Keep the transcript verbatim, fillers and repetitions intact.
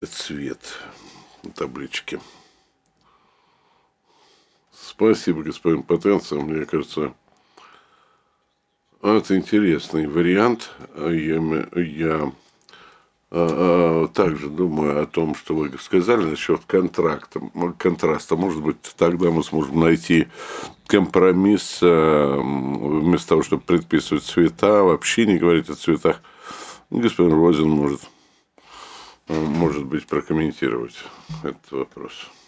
Цвет таблички. Спасибо, господин Потенций. Мне кажется, это интересный вариант. Я, я а, также думаю о том, что вы сказали насчет контракта, контраста. Может быть, тогда мы сможем найти компромисс, вместо того, чтобы предписывать цвета, вообще не говорить о цветах. Господин Розин может, может быть, прокомментировать этот вопрос.